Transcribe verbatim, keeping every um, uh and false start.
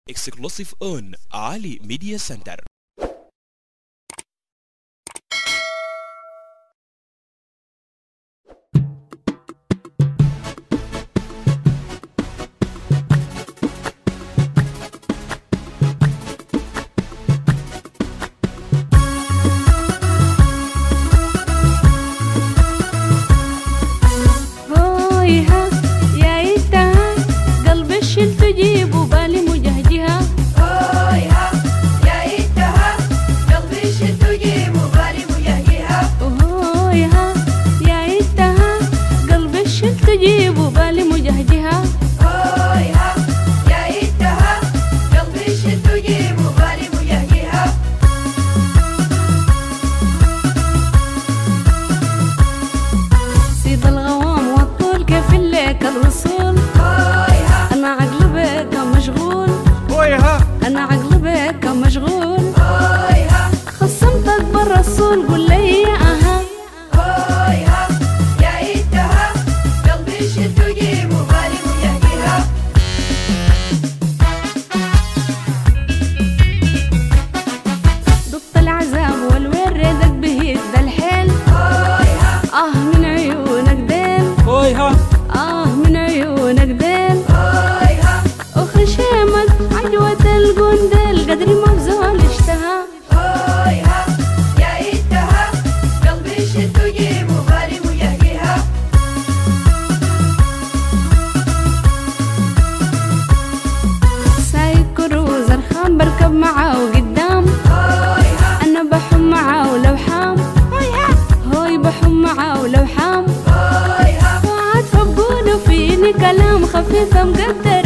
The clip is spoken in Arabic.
Exclusive on Ali Media Center. تجيب بالي مجهجها اويها يا ايتها قلبي شد تجيب بالي مجهجها سيد الغوام والطول كيف لك الوصول اويها انا عقل بك مشغول اويها انا عقل بك مشغول اويها خصمتك بالرسول قول لي يا اها اويها يا ايتها قلبي شد تجيب بالي مجهجها ضبط العذاب والوردك بهيد الحيل اويها اه من عيونك ديل اويها اه من عيونك ديل اويها وخشيمك عجوة القنديل قدري ما بزول اشتهى اويها يا ايتها قلبي شد تجيب بالي مجهجها سايق كروز الخام بركب معاه وقدام اويها انا بحم معاه ولو حام هوي بحم معاه ولو حام اويها وعاد فبقوله فيني كلام خفيف مقدر